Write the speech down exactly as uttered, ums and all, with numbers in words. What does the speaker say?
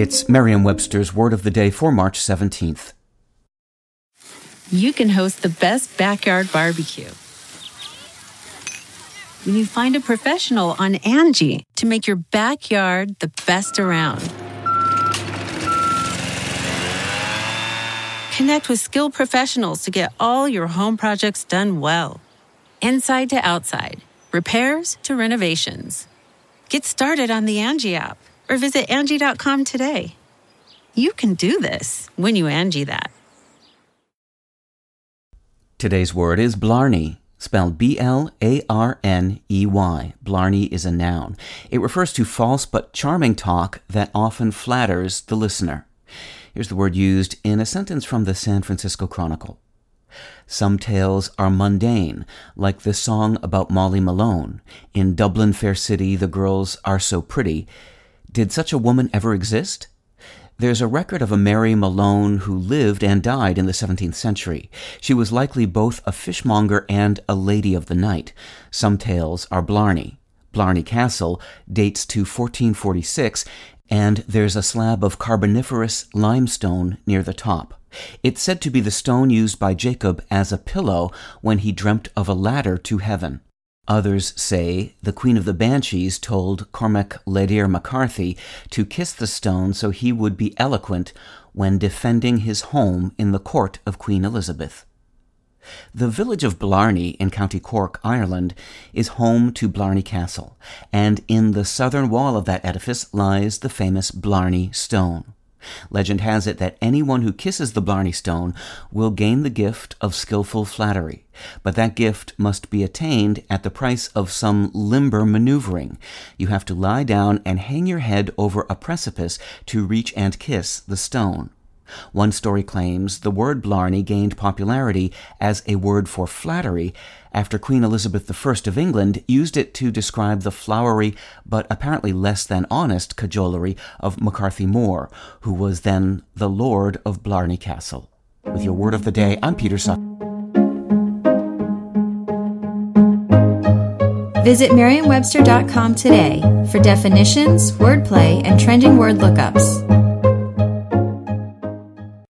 It's Merriam-Webster's Word of the Day for March seventeenth. You can host the best backyard barbecue when you find a professional on Angie to make your backyard the best around. Connect with skilled professionals to get all your home projects done well. Inside to outside, repairs to renovations. Get started on the Angie app or visit Angie dot com today. You can do this when you Angie that. Today's word is blarney, spelled B L A R N E Y. Blarney is a noun. It refers to false but charming talk that often flatters the listener. Here's the word used in a sentence from the San Francisco Chronicle. Some tales are mundane, like the song about Molly Malone. In Dublin fair city, the girls are so pretty. Did such a woman ever exist? There's a record of a Mary Malone who lived and died in the seventeenth century. She was likely both a fishmonger and a lady of the night. Some tales are blarney. Blarney Castle dates to fourteen forty-six, and there's a slab of Carboniferous limestone near the top. It's said to be the stone used by Jacob as a pillow when he dreamt of a ladder to heaven. Others say the Queen of the Banshees told Cormac Ledair McCarthy to kiss the stone so he would be eloquent when defending his home in the court of Queen Elizabeth. The village of Blarney in County Cork, Ireland, is home to Blarney Castle, and in the southern wall of that edifice lies the famous Blarney Stone. Legend has it that anyone who kisses the Blarney Stone will gain the gift of skillful flattery, but that gift must be attained at the price of some limber maneuvering. You have to lie down and hang your head over a precipice to reach and kiss the stone. One story claims the word blarney gained popularity as a word for flattery after Queen Elizabeth the First of England used it to describe the flowery but apparently less than honest cajolery of McCarthy More, who was then the Lord of Blarney Castle. With your Word of the Day, I'm Peter Sutton. Visit Merriam Webster dot com today for definitions, wordplay, and trending word lookups.